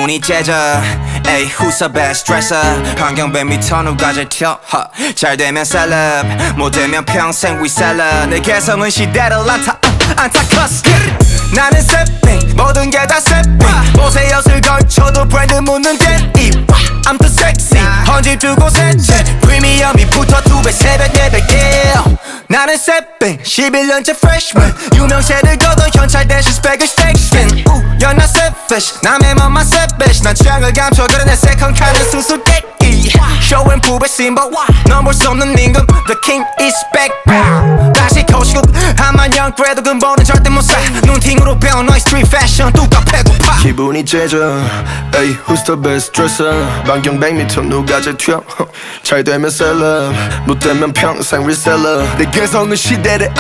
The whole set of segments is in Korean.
기분이 째져 에이 who's the best dresser 환경 100m 누가 제일 튀어 잘 되면 셀럽 못 되면 평생 reseller 내 개성은 시대를 안타커스 나는 새삥 모든 게 다 새삥 옷에 엿을 걸쳐도 브랜드 묻는 데이 I'm too sexy 헌집 두 곳에째 프리미엄이 붙어 2배 3배 4배 yeah 나는 새삥 11년째 freshman 유명세를 거둔 현찰 대신 스펙을 station You're not selfish 남의 맘만 selfish 난 취향을 감춰 그래 내 second 칸은 수수께끼 show and prove it symbol 넌 볼 수 없는 임금 The king is back 다시 거시고 한만영 그래도 근본은 절대 못사 눈팅으로 배운 너의 street fashion 뚜까 배고파 기분이 째져 에이 who's the best dresser 반경 100m 누가 제일 튀어 잘 되면 셀럽 못 되면 평생 reseller 내 개성은 시대를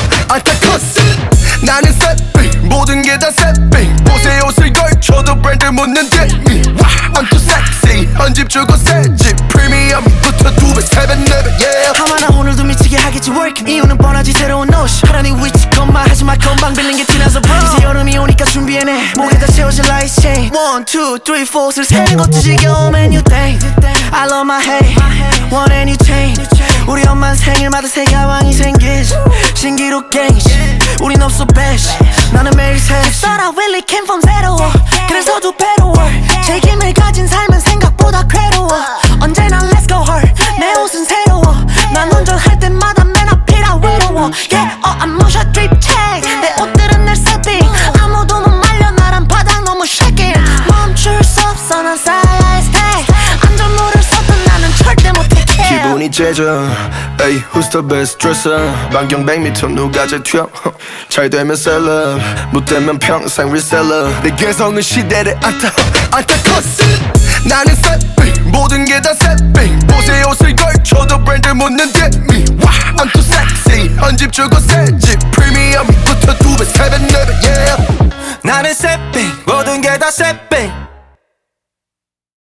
안타커스 나는 새삥 모든 게 다 새삥 옷에 옷을 걸쳐도 브랜드 묻는 데이 I'm too sexy 헌집 주고 새집 프리미엄 붙어 2배 3배 4배 yeah 아마 나 오늘도 미치게 하겠지 work 이유는 뻔하지 새로운 옷 하라니 위치 건마 하지마 건방 빌린 게 티나서 bro 이제 여름이 오니까 준비해내 목에다 채워질 라이스 체인 1, 2, 3, 4를 세는 것도 지겨워 and you think I love my hate want a new chain 우리 엄마는 생일마다 새 가방이 생기지 신기록 게이지 우린 없어 배시 나는 매일 새시 But I really came from zero 그래서 두 배로 work 책임을 가진 삶은 생각보다 괴로워 언제나 let's go hard 내 옷은 새로워 난 운전할 때마다 맨 앞이라 외로워 Yeah I'm motion drip check 내 옷들은 늘 세팅 아무도 못 말려 나란 바닥 너무 shaking 멈출 수 없어 난 쌓아야 stay 안전모를 썼던 나는 절대 못해 care 기분이 째져 에이 who's the best dresser 반경 100m 누가 제일 튀어 잘 되면 셀럽 못 되면 평생 reseller 내 개성은 시대를 안타커스 나는 새삥 모든 게 다 새삥 옷에 옷을 걸쳐도 브랜드 묻는 데이 I'm too sexy 헌집 주고 새집 프리미엄 붙어 2배 3배 4배 yeah 나는 새삥 모든 게 다 새삥